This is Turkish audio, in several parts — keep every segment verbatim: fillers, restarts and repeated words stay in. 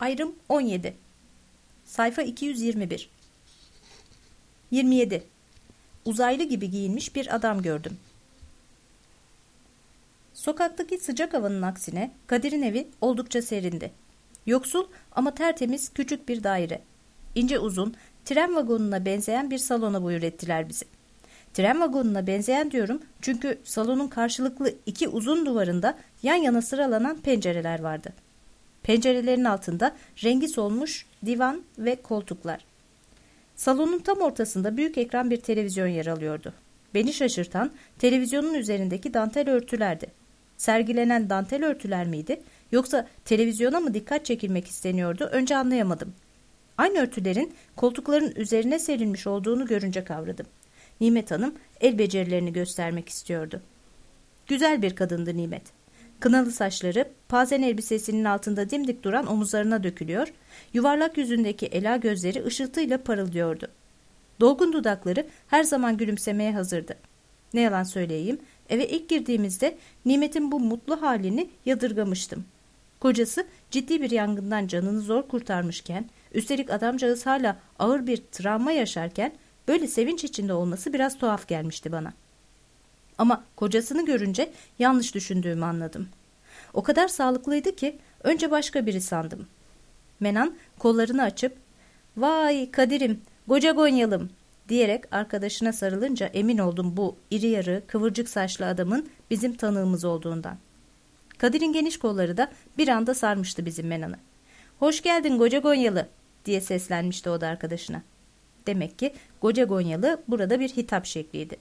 Ayrım on yedi. Sayfa iki yüz yirmi bir. yirmi yedi. Uzaylı gibi giyinmiş bir adam gördüm. Sokaktaki sıcak havanın aksine Kadir'in evi oldukça serindi. Yoksul ama tertemiz küçük bir daire. İnce uzun, tren vagonuna benzeyen bir salona buyur ettiler bizi. Tren vagonuna benzeyen diyorum çünkü salonun karşılıklı iki uzun duvarında yan yana sıralanan pencereler vardı. Pencerelerin altında rengi solmuş divan ve koltuklar. Salonun tam ortasında büyük ekran bir televizyon yer alıyordu. Beni şaşırtan televizyonun üzerindeki dantel örtülerdi. Sergilenen dantel örtüler miydi yoksa televizyona mı dikkat çekilmek isteniyordu önce anlayamadım. Aynı örtülerin koltukların üzerine serilmiş olduğunu görünce kavradım. Nimet Hanım el becerilerini göstermek istiyordu. Güzel bir kadındı Nimet. Kınalı saçları pazen elbisesinin altında dimdik duran omuzlarına dökülüyor, yuvarlak yüzündeki ela gözleri ışıltıyla parıldıyordu. Dolgun dudakları her zaman gülümsemeye hazırdı. Ne yalan söyleyeyim, eve ilk girdiğimizde Nimet'in bu mutlu halini yadırgamıştım. Kocası ciddi bir yangından canını zor kurtarmışken, üstelik adamcağız hala ağır bir travma yaşarken böyle sevinç içinde olması biraz tuhaf gelmişti bana. Ama kocasını görünce yanlış düşündüğümü anladım. O kadar sağlıklıydı ki önce başka biri sandım. Menan kollarını açıp "Vay Kadir'im, koca Gonyalım" diyerek arkadaşına sarılınca emin oldum bu iri yarı, kıvırcık saçlı adamın bizim tanığımız olduğundan. Kadir'in geniş kolları da bir anda sarmıştı bizim Menan'ı. "Hoş geldin koca Gonyalı" diye seslenmişti o da arkadaşına. Demek ki koca Gonyalı burada bir hitap şekliydi.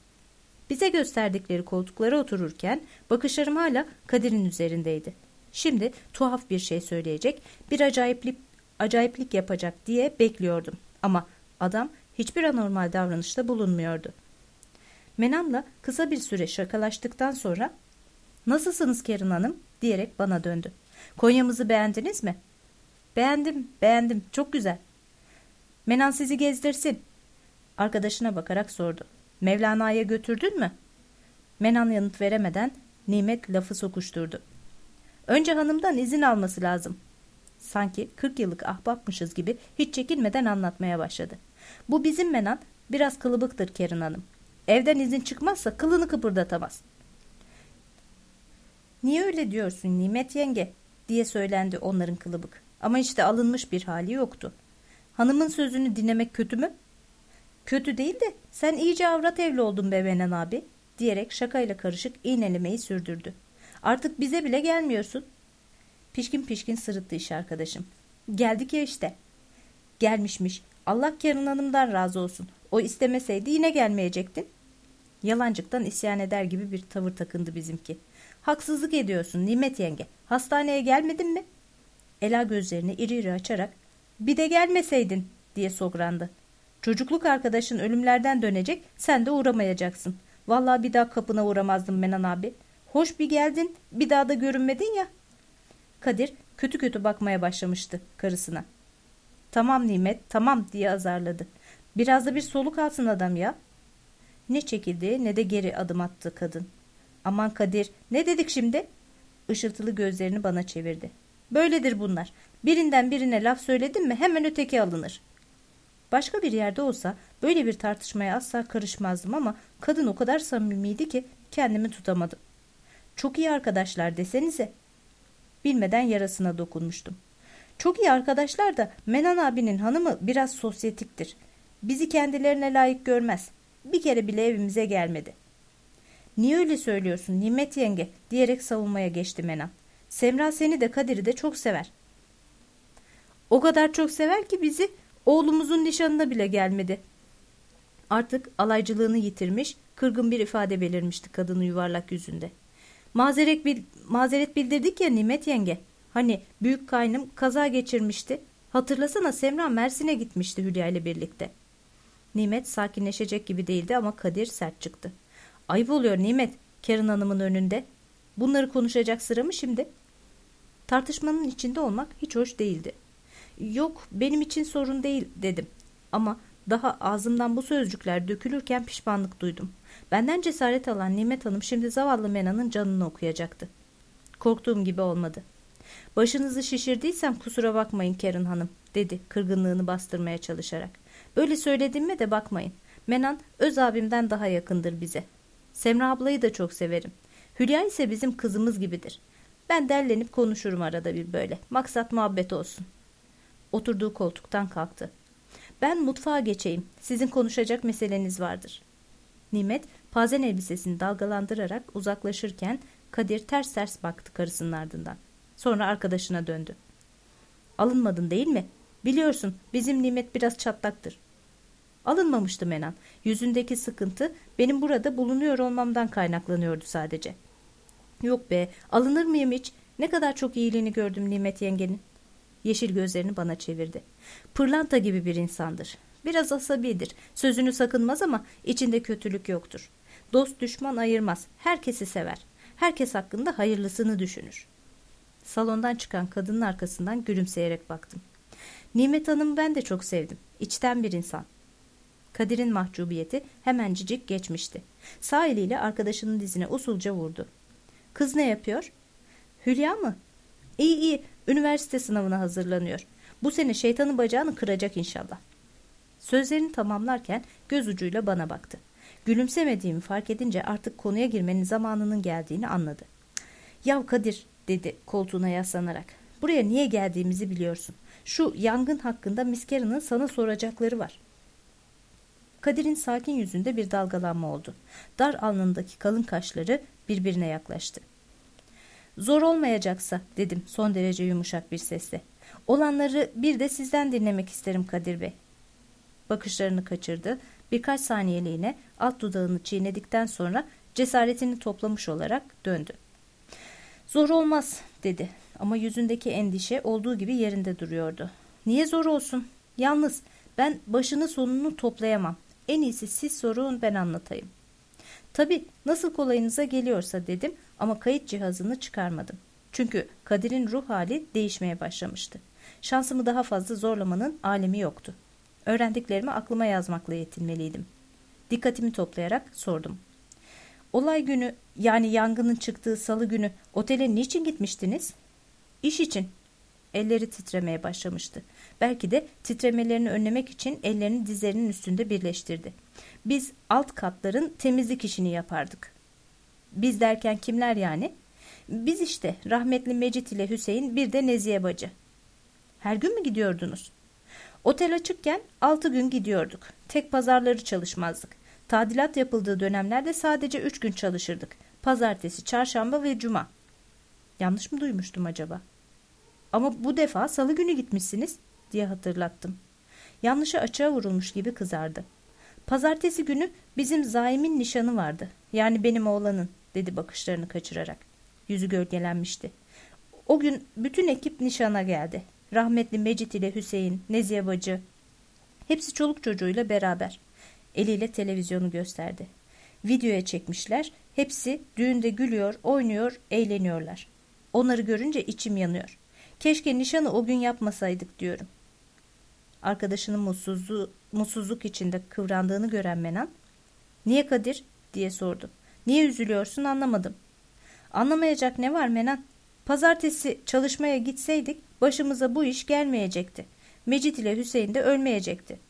Bize gösterdikleri koltuklara otururken bakışlarım hala Kadir'in üzerindeydi. Şimdi tuhaf bir şey söyleyecek, bir acayiplik, acayiplik yapacak diye bekliyordum. Ama adam hiçbir anormal davranışta bulunmuyordu. Menan'la kısa bir süre şakalaştıktan sonra "Nasılsınız Kerin Hanım?" diyerek bana döndü. "Konya'mızı beğendiniz mi?" "Beğendim, beğendim. Çok güzel." "Menan sizi gezdirsin." Arkadaşına bakarak sordu. "Mevlana'ya götürdün mü?" Menan yanıt veremeden Nimet lafı sokuşturdu. "Önce hanımdan izin alması lazım." Sanki kırk yıllık ahbapmışız gibi hiç çekinmeden anlatmaya başladı. "Bu bizim Menan biraz kılıbıktır Kerin Hanım. Evden izin çıkmazsa kılını kıpırdatamaz." "Niye öyle diyorsun Nimet yenge?" diye söylendi onların kılıbık. Ama işte alınmış bir hali yoktu. "Hanımın sözünü dinlemek kötü mü?" "Kötü değil de sen iyice avrat evli oldun be Menan abi" diyerek şakayla karışık iğnelemeyi sürdürdü. "Artık bize bile gelmiyorsun." Pişkin pişkin sırıttı iş arkadaşım. "Geldik ya işte." "Gelmişmiş. Allah Kerin Hanım'dan razı olsun. O istemeseydi yine gelmeyecektin." Yalancıktan isyan eder gibi bir tavır takındı bizimki. "Haksızlık ediyorsun Nimet yenge. Hastaneye gelmedin mi?" Ela gözlerini iri iri açarak "Bir de gelmeseydin" diye sograndı. "Çocukluk arkadaşın ölümlerden dönecek, sen de uğramayacaksın. Vallahi bir daha kapına uğramazdım Menan abi. Hoş bir geldin, bir daha da görünmedin ya." Kadir kötü kötü bakmaya başlamıştı karısına. "Tamam Nimet, tamam" diye azarladı. "Biraz da bir soluk alsın adam ya." Ne çekildi ne de geri adım attı kadın. "Aman Kadir, ne dedik şimdi?" Işıltılı gözlerini bana çevirdi. "Böyledir bunlar. Birinden birine laf söyledin mi hemen öteki alınır." Başka bir yerde olsa böyle bir tartışmaya asla karışmazdım ama kadın o kadar samimiydi ki kendimi tutamadım. "Çok iyi arkadaşlar desenize." Bilmeden yarasına dokunmuştum. "Çok iyi arkadaşlar da Menan abinin hanımı biraz sosyetiktir. Bizi kendilerine layık görmez. Bir kere bile evimize gelmedi." "Niye öyle söylüyorsun Nimet yenge?" diyerek savunmaya geçti Menan. "Semra seni de Kadir'i de çok sever. O kadar çok sever ki bizi oğlumuzun nişanına bile gelmedi." Artık alaycılığını yitirmiş, kırgın bir ifade belirmişti kadının yuvarlak yüzünde. Mazeret, bil mazeret bildirdik ya Nimet yenge. Hani büyük kaynım kaza geçirmişti. Hatırlasana Semra Mersin'e gitmişti Hülya ile birlikte." Nimet sakinleşecek gibi değildi ama Kadir sert çıktı. "Ayıp oluyor Nimet, Kerin Hanım'ın önünde. Bunları konuşacak sıra mı şimdi?" Tartışmanın içinde olmak hiç hoş değildi. "Yok, benim için sorun değil" dedim. Ama daha ağzımdan bu sözcükler dökülürken pişmanlık duydum. Benden cesaret alan Nimet Hanım şimdi zavallı Mena'nın canını okuyacaktı. Korktuğum gibi olmadı. Başınızı şişirdiysem kusura bakmayın Karen Hanım, dedi kırgınlığını bastırmaya çalışarak. Böyle söylediğime de bakmayın. Menan öz abimden daha yakındır bize. Semra ablayı da çok severim. Hülya ise bizim kızımız gibidir. Ben derlenip konuşurum arada bir böyle. Maksat muhabbet olsun. Oturduğu koltuktan kalktı. Ben mutfağa geçeyim. Sizin konuşacak meseleniz vardır. Nimet pazen elbisesini dalgalandırarak uzaklaşırken Kadir ters ters baktı karısının ardından. Sonra arkadaşına döndü. Alınmadın değil mi? Biliyorsun bizim Nimet biraz çatlaktır. Alınmamıştı Menan. Yüzündeki sıkıntı benim burada bulunuyor olmamdan kaynaklanıyordu sadece. Yok be, alınır mıyım hiç? Ne kadar çok iyiliğini gördüm Nimet yengenin. Yeşil gözlerini bana çevirdi. Pırlanta gibi bir insandır. Biraz asabidir. Sözünü sakınmaz ama içinde kötülük yoktur. Dost düşman ayırmaz. Herkesi sever. Herkes hakkında hayırlısını düşünür. Salondan çıkan kadının arkasından gülümseyerek baktım. Nimet Hanım'ı ben de çok sevdim. İçten bir insan. Kadir'in mahcubiyeti hemencik geçmişti. Sağ eliyle arkadaşının dizine usulca vurdu. Kız ne yapıyor? Hülya mı? İyi iyi. Üniversite sınavına hazırlanıyor. Bu sene şeytanın bacağını kıracak inşallah. Sözlerini tamamlarken göz ucuyla bana baktı. Gülümsemediğimi fark edince artık konuya girmenin zamanının geldiğini anladı. Yav Kadir, dedi koltuğuna yaslanarak. Buraya niye geldiğimizi biliyorsun. Şu yangın hakkında Miss Karen'ın sana soracakları var. Kadir'in sakin yüzünde bir dalgalanma oldu. Dar alnındaki kalın kaşları birbirine yaklaştı. Zor olmayacaksa, dedim son derece yumuşak bir sesle. Olanları bir de sizden dinlemek isterim Kadir Bey. Bakışlarını kaçırdı. Birkaç saniyeliğine alt dudağını çiğnedikten sonra cesaretini toplamış olarak döndü. Zor olmaz, dedi ama yüzündeki endişe olduğu gibi yerinde duruyordu. Niye zor olsun? Yalnız ben başını sonunu toplayamam. En iyisi siz sorun, ben anlatayım. Tabii nasıl kolayınıza geliyorsa, dedim ama kayıt cihazını çıkarmadım. Çünkü Kadir'in ruh hali değişmeye başlamıştı. Şansımı daha fazla zorlamanın alemi yoktu. Öğrendiklerimi aklıma yazmakla yetinmeliydim. Dikkatimi toplayarak sordum. Olay günü, yani yangının çıktığı salı günü otele niçin gitmiştiniz? İş için. Elleri titremeye başlamıştı. Belki de titremelerini önlemek için ellerini dizlerinin üstünde birleştirdi. Biz alt katların temizlik işini yapardık. Biz derken kimler yani? Biz işte, rahmetli Mecit ile Hüseyin, bir de Nezihe bacı. Her gün mü gidiyordunuz? Otel açıkken altı gün gidiyorduk. Tek pazarları çalışmazdık. Tadilat yapıldığı dönemlerde sadece üç gün çalışırdık. Pazartesi, çarşamba ve cuma. Yanlış mı duymuştum acaba? Ama bu defa salı günü gitmişsiniz, diye hatırlattım. Yanlışı açığa vurulmuş gibi kızardı. Pazartesi günü bizim Zaim'in nişanı vardı. Yani benim oğlanın, dedi bakışlarını kaçırarak. Yüzü gölgelenmişti. O gün bütün ekip nişana geldi. Rahmetli Mecit ile Hüseyin, Nezihe bacı. Hepsi çoluk çocuğuyla beraber. Eliyle televizyonu gösterdi. Videoya çekmişler. Hepsi düğünde gülüyor, oynuyor, eğleniyorlar. Onları görünce içim yanıyor. Keşke nişanı o gün yapmasaydık diyorum. Arkadaşının mutsuzluğu, mutsuzluk içinde kıvrandığını gören Menan, "Niye Kadir?" diye sordu. "Niye üzülüyorsun, anlamadım." "Anlamayacak ne var Menan? Pazartesi çalışmaya gitseydik başımıza bu iş gelmeyecekti. Mecit ile Hüseyin de ölmeyecekti."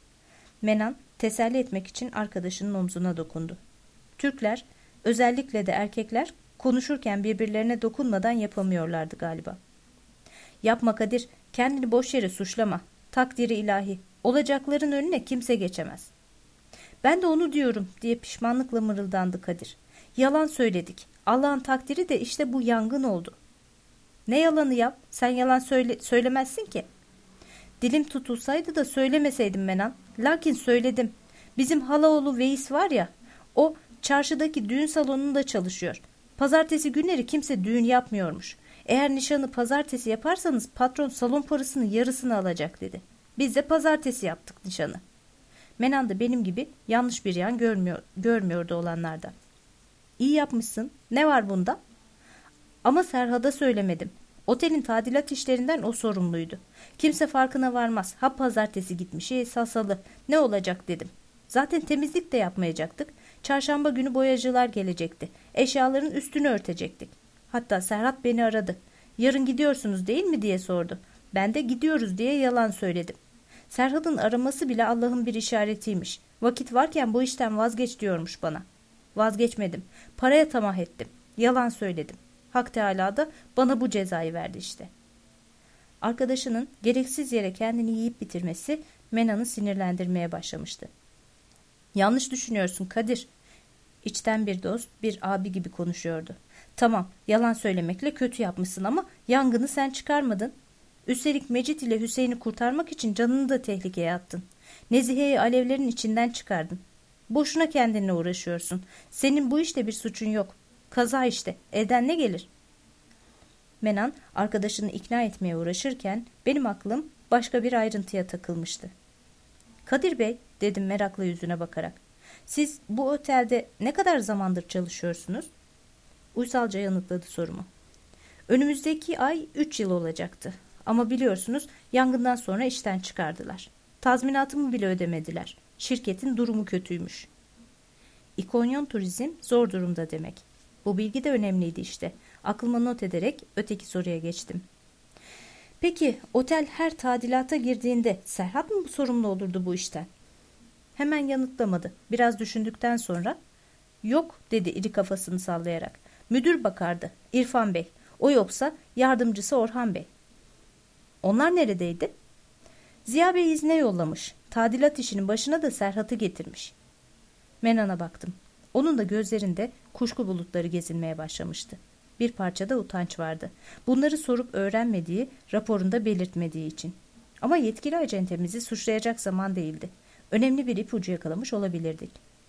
Menan teselli etmek için arkadaşının omzuna dokundu. Türkler, özellikle de erkekler, konuşurken birbirlerine dokunmadan yapamıyorlardı galiba. "Yapma Kadir, kendini boş yere suçlama. Takdiri ilahi. Olacakların önüne kimse geçemez." "Ben de onu diyorum," diye pişmanlıkla mırıldandı Kadir. "Yalan söyledik. Allah'ın takdiri de işte bu yangın oldu." "Ne yalanı yap? Sen yalan söyle söylemezsin ki." "Dilim tutulsaydı da söylemeseydim Menan. Lakin söyledim. Bizim halaoğlu Veys var ya, o çarşıdaki düğün salonunda çalışıyor. Pazartesi günleri kimse düğün yapmıyormuş. Eğer nişanı pazartesi yaparsanız patron salon parasının yarısını alacak, dedi. Biz de pazartesi yaptık nişanı." Menan da benim gibi yanlış bir yan görmüyor, görmüyordu olanlardan. "İyi yapmışsın. Ne var bunda?" "Ama Serhat'a söylemedim. Otelin tadilat işlerinden o sorumluydu. Kimse farkına varmaz. Ha pazartesi gitmiş, ya salı. Ne olacak, dedim. Zaten temizlik de yapmayacaktık. Çarşamba günü boyacılar gelecekti. Eşyaların üstünü örtecektik. Hatta Serhat beni aradı. Yarın gidiyorsunuz değil mi diye sordu. Ben de gidiyoruz diye yalan söyledim. Serhat'ın araması bile Allah'ın bir işaretiymiş. Vakit varken bu işten vazgeç diyormuş bana. Vazgeçmedim. Paraya tamah ettim. Yalan söyledim. Hak Teâlâ da bana bu cezayı verdi işte. Arkadaşının gereksiz yere kendini yiyip bitirmesi Menan'ı sinirlendirmeye başlamıştı. Yanlış düşünüyorsun Kadir. İçten bir dost, bir abi gibi konuşuyordu. Tamam, yalan söylemekle kötü yapmışsın ama yangını sen çıkarmadın. Üstelik Mecit ile Hüseyin'i kurtarmak için canını da tehlikeye attın. Nezihe'yi alevlerin içinden çıkardın. Boşuna kendinle uğraşıyorsun. Senin bu işte bir suçun yok. Kaza işte. Elden ne gelir? Menan arkadaşını ikna etmeye uğraşırken benim aklım başka bir ayrıntıya takılmıştı. Kadir Bey, dedim merakla yüzüne bakarak. Siz bu otelde ne kadar zamandır çalışıyorsunuz? Uysalca yanıtladı sorumu. Önümüzdeki ay üç yıl olacaktı. Ama biliyorsunuz yangından sonra işten çıkardılar. Tazminatımı bile ödemediler. Şirketin durumu kötüymüş. İkonyon Turizm zor durumda demek. Bu bilgi de önemliydi işte. Aklıma not ederek öteki soruya geçtim. Peki otel her tadilata girdiğinde Serhat mı sorumlu olurdu bu işten? Hemen yanıtlamadı. Biraz düşündükten sonra yok dedi iri kafasını sallayarak. Müdür bakardı. İrfan Bey. O yoksa yardımcısı Orhan Bey. Onlar neredeydi? Ziya Bey izne yollamış. Tadilat işinin başına da Serhat'ı getirmiş. Menan'a baktım. Onun da gözlerinde kuşku bulutları gezinmeye başlamıştı. Bir parça da utanç vardı. Bunları sorup öğrenmediği, raporunda belirtmediği için. Ama yetkili acentemizi suçlayacak zaman değildi. Önemli bir ipucu yakalamış olabilirdik.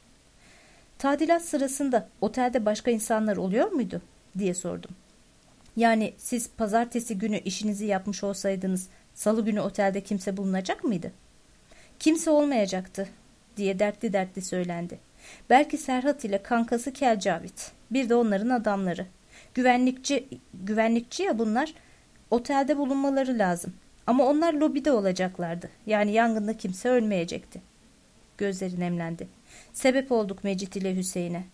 Tadilat sırasında otelde başka insanlar oluyor muydu diye sordum. Yani siz pazartesi günü işinizi yapmış olsaydınız salı günü otelde kimse bulunacak mıydı? Kimse olmayacaktı diye dertli dertli söylendi. Belki Serhat ile kankası Kel Cavit, bir de onların adamları. Güvenlikçi, güvenlikçi ya bunlar, otelde bulunmaları lazım. Ama onlar lobide olacaklardı. Yani yangında kimse ölmeyecekti. Gözleri nemlendi. Sebep olduk Mecit ile Hüseyin'e.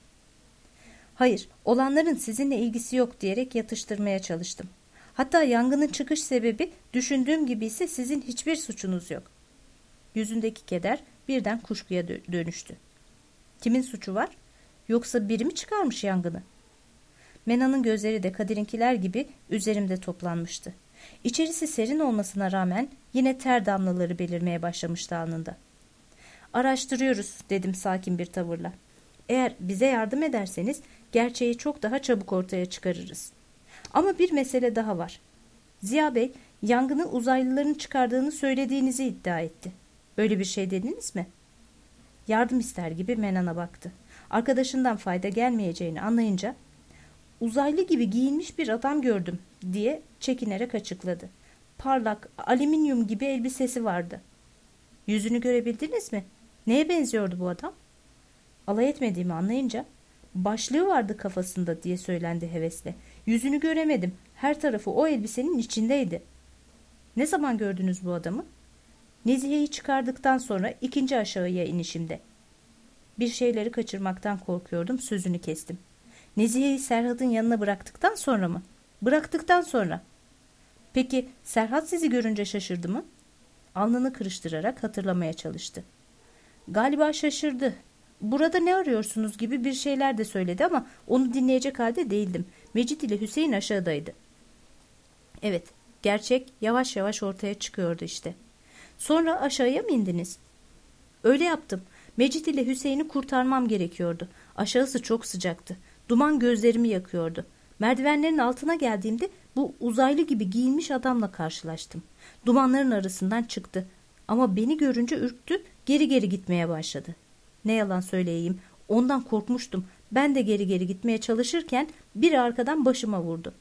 Hayır, olanların sizinle ilgisi yok diyerek yatıştırmaya çalıştım. Hatta yangının çıkış sebebi düşündüğüm gibi ise sizin hiçbir suçunuz yok. Yüzündeki keder birden kuşkuya dönüştü. Kimin suçu var? Yoksa biri mi çıkarmış yangını? Mena'nın gözleri de Kadir'inkiler gibi üzerimde toplanmıştı. İçerisi serin olmasına rağmen yine ter damlaları belirmeye başlamıştı alnında. Araştırıyoruz dedim sakin bir tavırla. Eğer bize yardım ederseniz gerçeği çok daha çabuk ortaya çıkarırız. Ama bir mesele daha var. Ziya Bey yangını uzaylıların çıkardığını söylediğinizi iddia etti. Böyle bir şey dediniz mi? Yardım ister gibi Menan'a baktı. Arkadaşından fayda gelmeyeceğini anlayınca uzaylı gibi giyinmiş bir adam gördüm diye çekinerek açıkladı. Parlak, alüminyum gibi elbisesi vardı. Yüzünü görebildiniz mi? Neye benziyordu bu adam? Alay etmediğimi anlayınca başlığı vardı kafasında diye söylendi hevesle. Yüzünü göremedim. Her tarafı o elbisenin içindeydi. Ne zaman gördünüz bu adamı? Nezihe'yi çıkardıktan sonra ikinci aşağıya inişimde. Bir şeyleri kaçırmaktan korkuyordum, sözünü kestim. Nezihe'yi Serhat'ın yanına bıraktıktan sonra mı? Bıraktıktan sonra. Peki Serhat sizi görünce şaşırdı mı? Alnını kırıştırarak hatırlamaya çalıştı. Galiba şaşırdı. Burada ne arıyorsunuz gibi bir şeyler de söyledi ama onu dinleyecek halde değildim. Mecit ile Hüseyin aşağıdaydı. Evet, gerçek yavaş yavaş ortaya çıkıyordu işte. Sonra aşağıya mı indiniz? Öyle yaptım. Mecit ile Hüseyin'i kurtarmam gerekiyordu. Aşağısı çok sıcaktı. Duman gözlerimi yakıyordu. Merdivenlerin altına geldiğimde bu uzaylı gibi giyinmiş adamla karşılaştım. Dumanların arasından çıktı. Ama beni görünce ürktü, geri geri gitmeye başladı. Ne yalan söyleyeyim, ondan korkmuştum. Ben de geri geri gitmeye çalışırken biri arkadan başıma vurdu.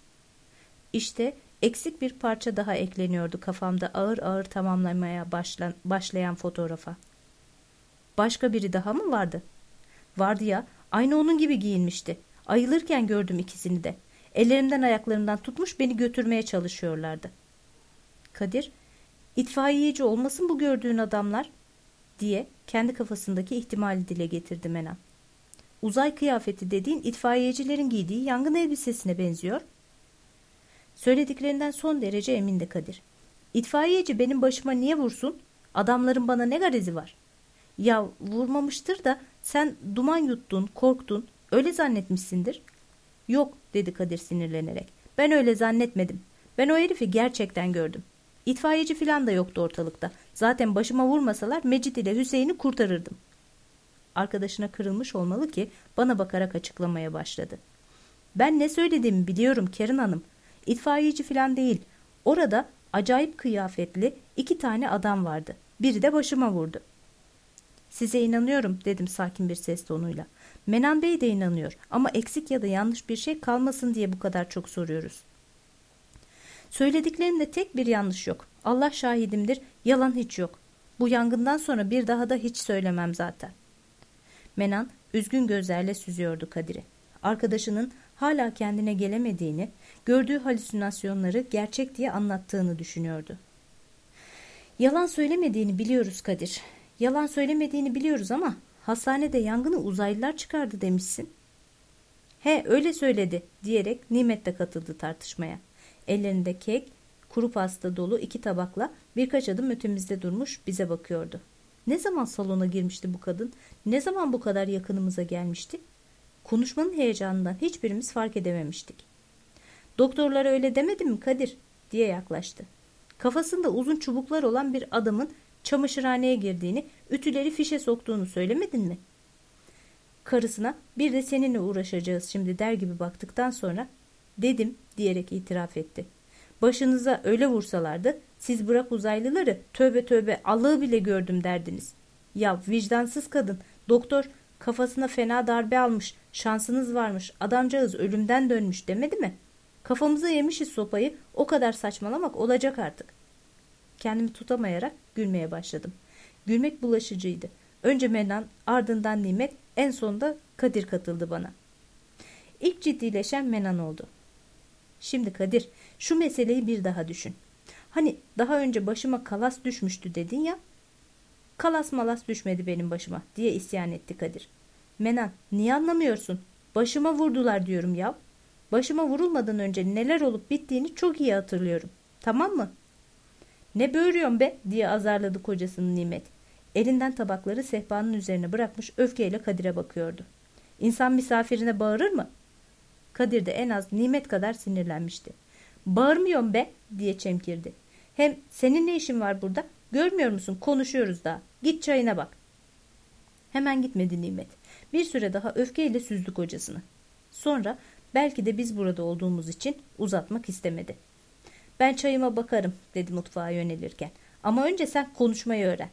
İşte eksik bir parça daha ekleniyordu kafamda ağır ağır tamamlamaya başlan, başlayan fotoğrafa. Başka biri daha mı vardı? Vardı ya, aynı onun gibi giyinmişti. Ayılırken gördüm ikisini de. Ellerimden ayaklarımdan tutmuş beni götürmeye çalışıyorlardı. Kadir, itfaiyeci olmasın bu gördüğün adamlar diye kendi kafasındaki ihtimali dile getirdi Menan. Uzay kıyafeti dediğin itfaiyecilerin giydiği yangın elbisesine benziyor. Söylediklerinden son derece emindi Kadir. İtfaiyeci benim başıma niye vursun? Adamların bana ne garezi var? Ya vurmamıştır da sen duman yuttun, korktun, öyle zannetmişsindir. Yok dedi Kadir sinirlenerek. Ben öyle zannetmedim. Ben o herifi gerçekten gördüm. İtfaiyeci filan da yoktu ortalıkta. Zaten başıma vurmasalar Mecit ile Hüseyin'i kurtarırdım. Arkadaşına kırılmış olmalı ki bana bakarak açıklamaya başladı. Ben ne söylediğimi biliyorum Kerin Hanım. İtfaiyeci filan değil. Orada acayip kıyafetli iki tane adam vardı. Biri de başıma vurdu. Size inanıyorum dedim sakin bir ses tonuyla. Menan Bey de inanıyor ama eksik ya da yanlış bir şey kalmasın diye bu kadar çok soruyoruz. Söylediklerimde tek bir yanlış yok. Allah şahidimdir, yalan hiç yok. Bu yangından sonra bir daha da hiç söylemem zaten. Menan üzgün gözlerle süzüyordu Kadir'i. Arkadaşının hala kendine gelemediğini, gördüğü halüsinasyonları gerçek diye anlattığını düşünüyordu. Yalan söylemediğini biliyoruz Kadir. Yalan söylemediğini biliyoruz ama hastanede yangını uzaylılar çıkardı demişsin. He öyle söyledi diyerek Nimet de katıldı tartışmaya. Ellerinde kek, kuru pasta dolu iki tabakla birkaç adım ötemizde durmuş bize bakıyordu. Ne zaman salona girmişti bu kadın? Ne zaman bu kadar yakınımıza gelmişti? Konuşmanın heyecanından hiçbirimiz fark edememiştik. Doktorlar öyle demedi mi Kadir? Diye yaklaştı. Kafasında uzun çubuklar olan bir adamın çamaşırhaneye girdiğini, ütüleri fişe soktuğunu söylemedin mi? Karısına bir de seninle uğraşacağız şimdi der gibi baktıktan sonra dedim diyerek itiraf etti. Başınıza öyle vursalardı siz bırak uzaylıları tövbe tövbe Allah'ı bile gördüm derdiniz. Ya vicdansız kadın, doktor kafasına fena darbe almış, şansınız varmış, adamcağız ölümden dönmüş demedi mi? Kafamıza yemişiz sopayı, o kadar saçmalamak olacak artık. Kendimi tutamayarak gülmeye başladım. Gülmek bulaşıcıydı. Önce Menan, ardından Nimet, en sonunda Kadir katıldı bana. İlk ciddileşen Menan oldu. Şimdi Kadir, şu meseleyi bir daha düşün. Hani daha önce başıma kalas düşmüştü dedin ya. Kalas malas düşmedi benim başıma diye isyan etti Kadir. Menan, niye anlamıyorsun? Başıma vurdular diyorum ya. Başıma vurulmadan önce neler olup bittiğini çok iyi hatırlıyorum. Tamam mı? Ne böğürüyorsun be diye azarladı kocasının Nimet. Elinden tabakları sehpanın üzerine bırakmış öfkeyle Kadir'e bakıyordu. İnsan misafirine bağırır mı? Kadir de en az Nimet kadar sinirlenmişti. Bağırmıyorum be diye çemkirdi. Hem senin ne işin var burada? Görmüyor musun? Konuşuyoruz daha. Git çayına bak. Hemen gitmedi Nimet. Bir süre daha öfkeyle süzdü kocasını. Sonra belki de biz burada olduğumuz için uzatmak istemedi. Ben çayıma bakarım dedi mutfağa yönelirken. Ama önce sen konuşmayı öğren.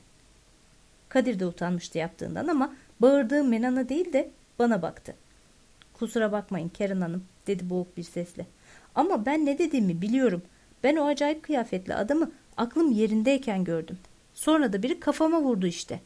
Kadir de utanmıştı yaptığından ama bağırdığı Menan'a değil de bana baktı. Kusura bakmayın Kerin Hanım dedi boğuk bir sesle. Ama ben ne dediğimi biliyorum. Ben o acayip kıyafetli adamı aklım yerindeyken gördüm. Sonra da biri kafama vurdu işte.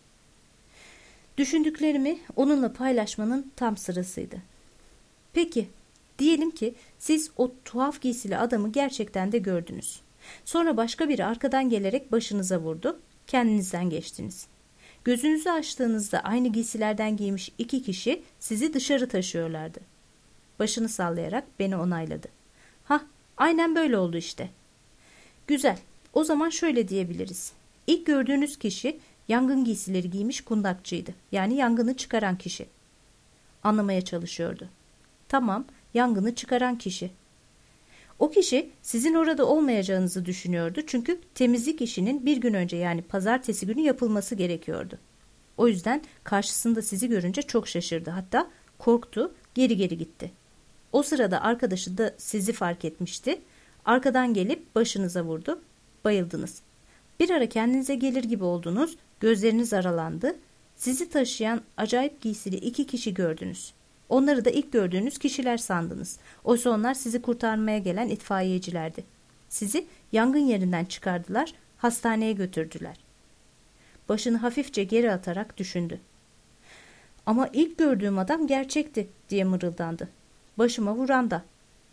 Düşündüklerimi onunla paylaşmanın tam sırasıydı. Peki, diyelim ki siz o tuhaf giysili adamı gerçekten de gördünüz. Sonra başka biri arkadan gelerek başınıza vurdu, kendinizden geçtiniz. Gözünüzü açtığınızda aynı giysilerden giymiş iki kişi sizi dışarı taşıyorlardı. Başını sallayarak beni onayladı. Hah, aynen böyle oldu işte. Güzel, o zaman şöyle diyebiliriz. İlk gördüğünüz kişi yangın giysileri giymiş kundakçıydı. Yani yangını çıkaran kişi. Anlamaya çalışıyordu. Tamam, yangını çıkaran kişi. O kişi sizin orada olmayacağınızı düşünüyordu çünkü temizlik işinin bir gün önce yani pazartesi günü yapılması gerekiyordu. O yüzden karşısında sizi görünce çok şaşırdı. Hatta korktu, geri geri gitti. O sırada arkadaşı da sizi fark etmişti. Arkadan gelip başınıza vurdu, bayıldınız. Bir ara kendinize gelir gibi oldunuz, gözleriniz aralandı. Sizi taşıyan acayip giysili iki kişi gördünüz. Onları da ilk gördüğünüz kişiler sandınız. Oysa onlar sizi kurtarmaya gelen itfaiyecilerdi. Sizi yangın yerinden çıkardılar, hastaneye götürdüler. Başını hafifçe geri atarak düşündü. Ama ilk gördüğüm adam gerçekti diye mırıldandı. Başıma vuran da.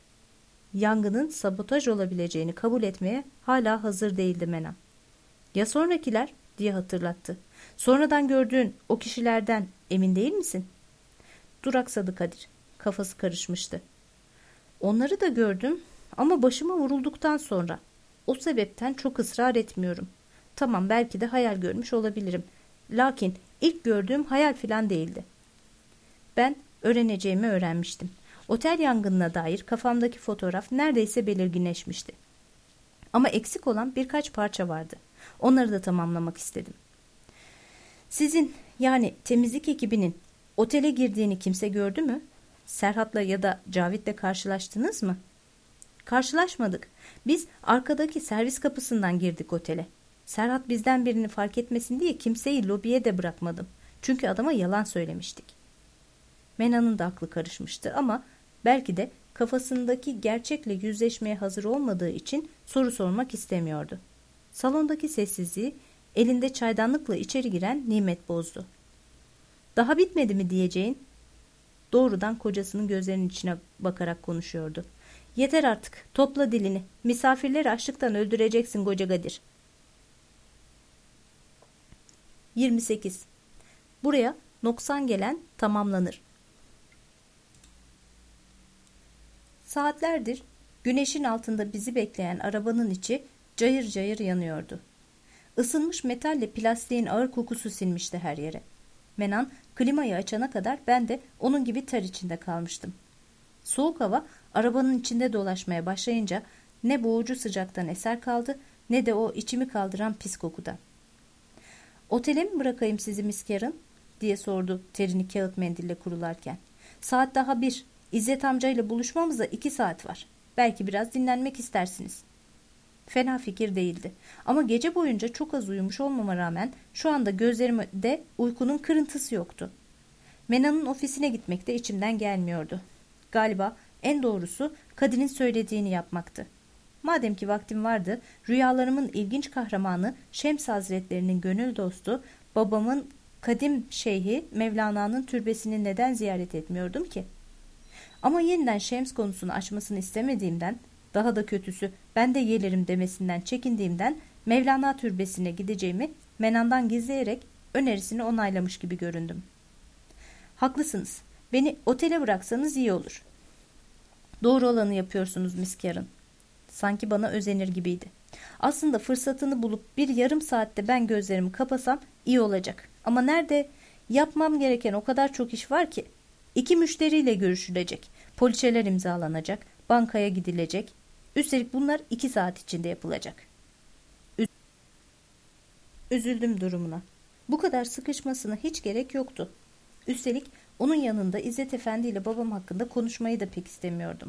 Yangının sabotaj olabileceğini kabul etmeye hala hazır değildi Menan. Ya sonrakiler diye hatırlattı. Sonradan gördüğün o kişilerden emin değil misin? Duraksadı Kadir. Kafası karışmıştı. Onları da gördüm Ama başıma vurulduktan sonra. O sebepten çok ısrar etmiyorum. Tamam, belki de hayal görmüş olabilirim. Lakin ilk gördüğüm hayal filan değildi. Ben öğreneceğimi öğrenmiştim. Otel yangınına dair kafamdaki fotoğraf neredeyse belirginleşmişti. Ama eksik olan birkaç parça vardı. Onları da tamamlamak istedim. Sizin, yani temizlik ekibinin otele girdiğini kimse gördü mü? Serhat'la ya da Cavit'le karşılaştınız mı? Karşılaşmadık. Biz arkadaki servis kapısından girdik otele. Serhat bizden birini fark etmesin diye kimseyi lobiye de bırakmadım. Çünkü adama yalan söylemiştik. Mena'nın da aklı karışmıştı ama belki de kafasındaki gerçekle yüzleşmeye hazır olmadığı için soru sormak istemiyordu. Salondaki sessizliği elinde çaydanlıkla içeri giren Nimet bozdu. Daha bitmedi mi diyeceğin? Doğrudan kocasının gözlerinin içine bakarak konuşuyordu. Yeter artık, topla dilini. Misafirleri açlıktan öldüreceksin koca Kadir. yirmi sekiz. Buraya noksan gelen tamamlanır. Saatlerdir güneşin altında bizi bekleyen arabanın içi cayır cayır yanıyordu. Isınmış metalle plastiğin ağır kokusu sinmişti her yere. Menan klimayı açana kadar ben de onun gibi ter içinde kalmıştım. Soğuk hava arabanın içinde dolaşmaya başlayınca ne boğucu sıcaktan eser kaldı ne de o içimi kaldıran pis kokudan. "Otele mi bırakayım sizi Miss Karen?" diye sordu terini kağıt mendille kurularken. "Saat daha bir. İzzet amcayla buluşmamıza iki saat var. Belki biraz dinlenmek istersiniz." Fena fikir değildi. Ama gece boyunca çok az uyumuş olmama rağmen şu anda gözlerimde uykunun kırıntısı yoktu. Mena'nın ofisine gitmek de içimden gelmiyordu. Galiba en doğrusu Kadir'in söylediğini yapmaktı. Madem ki vaktim vardı, rüyalarımın ilginç kahramanı Şems Hazretlerinin gönül dostu, babamın kadim şeyhi Mevlana'nın türbesini neden ziyaret etmiyordum ki? Ama yeniden Şems konusunu açmasını istemediğimden, daha da kötüsü ben de gelirim demesinden çekindiğimden Mevlana türbesine gideceğimi Menan'dan gizleyerek önerisini onaylamış gibi göründüm. "Haklısınız. Beni otele bıraksanız iyi olur." "Doğru olanı yapıyorsunuz Miss Karen." Sanki bana özenir gibiydi. "Aslında fırsatını bulup bir yarım saatte ben gözlerimi kapasam iyi olacak. Ama nerede? Yapmam gereken o kadar çok iş var ki. İki müşteriyle görüşülecek, poliçeler imzalanacak, bankaya gidilecek. Üstelik bunlar iki saat içinde yapılacak." Üzüldüm durumuna. Bu kadar sıkışmasına hiç gerek yoktu. Üstelik onun yanında İzzet Efendi ile babam hakkında konuşmayı da pek istemiyordum.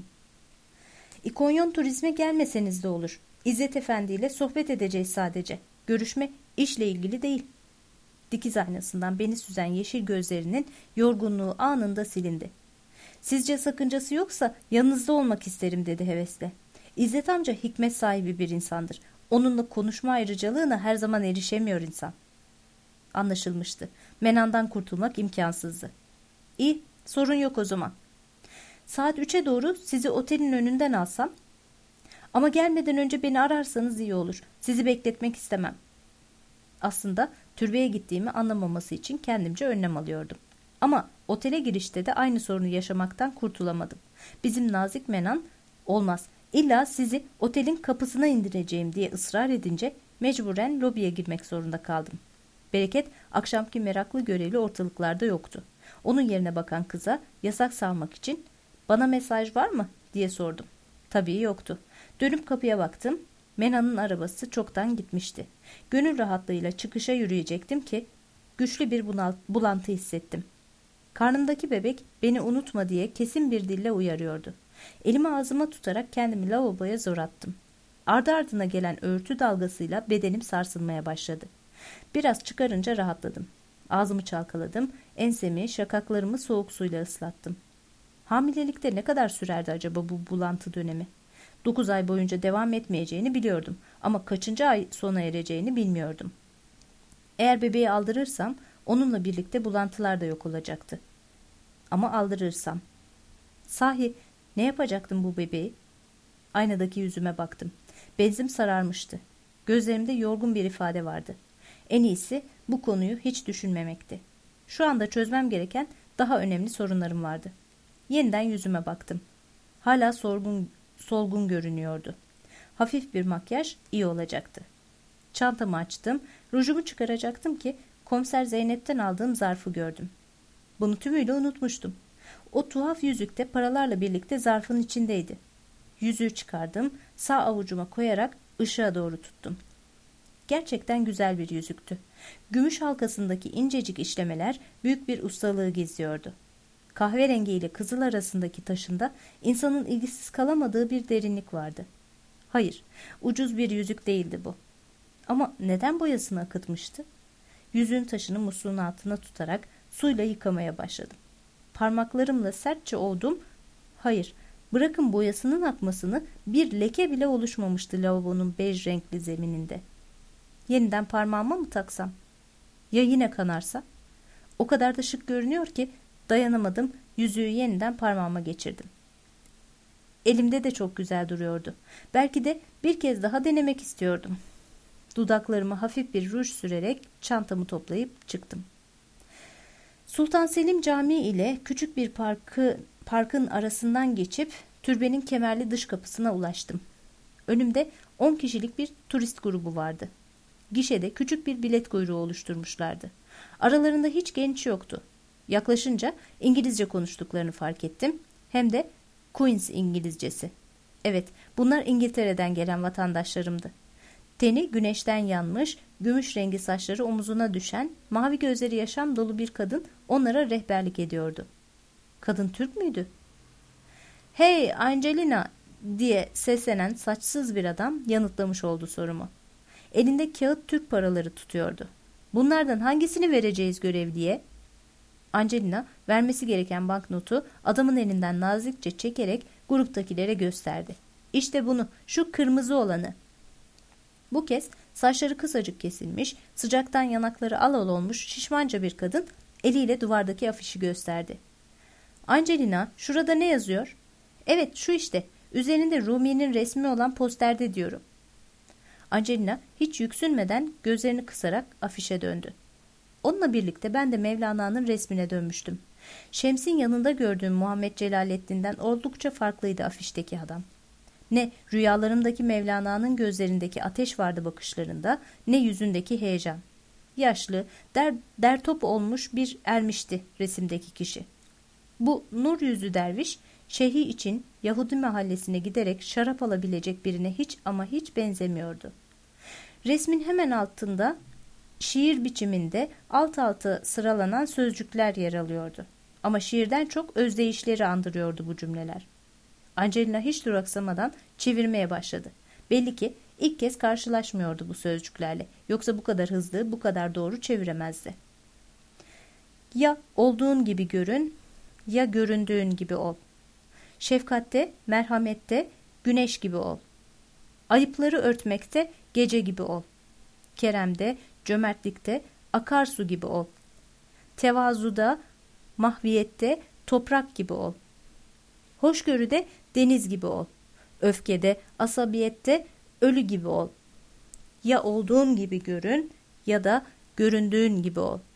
"İkonyon turizme gelmeseniz de olur. İzzet Efendi ile sohbet edeceğiz sadece. Görüşme işle ilgili değil." Dikiz aynasından beni süzen yeşil gözlerinin yorgunluğu anında silindi. "Sizce sakıncası yoksa yanınızda olmak isterim," dedi hevesle. "İzzet amca hikmet sahibi bir insandır. Onunla konuşma ayrıcalığına her zaman erişemiyor insan." Anlaşılmıştı. Menan'dan kurtulmak imkansızdı. "İyi, sorun yok o zaman. Saat üçe doğru sizi otelin önünden alsam. Ama gelmeden önce beni ararsanız iyi olur. Sizi bekletmek istemem." Aslında türbeye gittiğimi anlamaması için kendimce önlem alıyordum. Ama otele girişte de aynı sorunu yaşamaktan kurtulamadım. Bizim nazik Menan, "Olmaz, illa sizi otelin kapısına indireceğim," diye ısrar edince mecburen lobiye girmek zorunda kaldım. Bereket akşamki meraklı görevli ortalıklarda yoktu. Onun yerine bakan kıza yasak salmak için "Bana mesaj var mı?" diye sordum. Tabii yoktu. Dönüp kapıya baktım. Mena'nın arabası çoktan gitmişti. Gönül rahatlığıyla çıkışa yürüyecektim ki güçlü bir bulantı hissettim. Karnımdaki bebek beni unutma diye kesin bir dille uyarıyordu. Elimi ağzıma tutarak kendimi lavaboya zor attım. Ardı ardına gelen örtü dalgasıyla bedenim sarsılmaya başladı. Biraz çıkarınca rahatladım. Ağzımı çalkaladım, ensemi, şakaklarımı soğuk suyla ıslattım. Hamilelikte ne kadar sürerdi acaba bu bulantı dönemi? Dokuz ay boyunca devam etmeyeceğini biliyordum ama kaçıncı ay sona ereceğini bilmiyordum. Eğer bebeği aldırırsam onunla birlikte bulantılar da yok olacaktı. Ama aldırırsam. Sahi ne yapacaktım bu bebeği? Aynadaki yüzüme baktım. Benzim sararmıştı. Gözlerimde yorgun bir ifade vardı. En iyisi bu konuyu hiç düşünmemekti. Şu anda çözmem gereken daha önemli sorunlarım vardı. Yeniden yüzüme baktım. Hala sorgun, solgun görünüyordu. Hafif bir makyaj iyi olacaktı. Çantamı açtım, rujumu çıkaracaktım ki komiser Zeynep'ten aldığım zarfı gördüm. Bunu tümüyle unutmuştum. O tuhaf yüzük de paralarla birlikte zarfın içindeydi. Yüzüğü çıkardım, sağ avucuma koyarak ışığa doğru tuttum. Gerçekten güzel bir yüzüktü. Gümüş halkasındaki incecik işlemeler büyük bir ustalığı gizliyordu. Kahverengi ile kızıl arasındaki taşında insanın ilgisiz kalamadığı bir derinlik vardı. Hayır, ucuz bir yüzük değildi bu. Ama neden boyasını akıtmıştı? Yüzüğün taşını musluğun altına tutarak suyla yıkamaya başladım. Parmaklarımla sertçe ovdum. Hayır, bırakın boyasının akmasını, bir leke bile oluşmamıştı lavabonun bej renkli zemininde. Yeniden parmağıma mı taksam? Ya yine kanarsa? O kadar da şık görünüyor ki dayanamadım, yüzüğü yeniden parmağıma geçirdim. Elimde de çok güzel duruyordu. Belki de bir kez daha denemek istiyordum. Dudaklarıma hafif bir ruj sürerek çantamı toplayıp çıktım. Sultan Selim Camii ile küçük bir parkı, parkın arasından geçip türbenin kemerli dış kapısına ulaştım. Önümde on kişilik bir turist grubu vardı. Gişede küçük bir bilet kuyruğu oluşturmuşlardı. Aralarında hiç genç yoktu. Yaklaşınca İngilizce konuştuklarını fark ettim. Hem de Queen's İngilizcesi. Evet, bunlar İngiltere'den gelen vatandaşlarımdı. Teni güneşten yanmış, gümüş rengi saçları omuzuna düşen, mavi gözleri yaşam dolu bir kadın onlara rehberlik ediyordu. Kadın Türk müydü? "Hey Angelina!" diye seslenen saçsız bir adam yanıtlamış oldu sorumu. Elinde kağıt Türk paraları tutuyordu. "Bunlardan hangisini vereceğiz görevliye?" Angelina vermesi gereken banknotu adamın elinden nazikçe çekerek gruptakilere gösterdi. "İşte bunu, şu kırmızı olanı." Bu kez saçları kısacık kesilmiş, sıcaktan yanakları al al olmuş şişmanca bir kadın eliyle duvardaki afişi gösterdi. "Angelina, şurada ne yazıyor?" "Evet, şu işte. Üzerinde Rumi'nin resmi olan posterde diyorum." Angelina hiç yüksünmeden gözlerini kısarak afişe döndü. Onunla birlikte ben de Mevlana'nın resmine dönmüştüm. Şems'in yanında gördüğüm Muhammed Celalettin'den oldukça farklıydı afişteki adam. Ne rüyalarımdaki Mevlana'nın gözlerindeki ateş vardı bakışlarında, ne yüzündeki heyecan. Yaşlı, der, dertop olmuş bir ermişti resimdeki kişi. Bu nur yüzlü derviş, şeyhi için Yahudi mahallesine giderek şarap alabilecek birine hiç ama hiç benzemiyordu. Resmin hemen altında şiir biçiminde alt alta sıralanan sözcükler yer alıyordu. Ama şiirden çok özdeyişleri andırıyordu bu cümleler. Angelina hiç duraksamadan çevirmeye başladı. Belli ki ilk kez karşılaşmıyordu bu sözcüklerle. Yoksa bu kadar hızlı, bu kadar doğru çeviremezdi. Ya olduğun gibi görün, ya göründüğün gibi ol. Şefkatte, merhamette, güneş gibi ol. Ayıpları örtmekte, gece gibi ol. Keremde, cömertlikte, akarsu gibi ol. Tevazuda, mahviyette, toprak gibi ol. Hoşgörüde, deniz gibi ol. Öfkede, asabiyette, ölü gibi ol. Ya olduğun gibi görün ya da göründüğün gibi ol.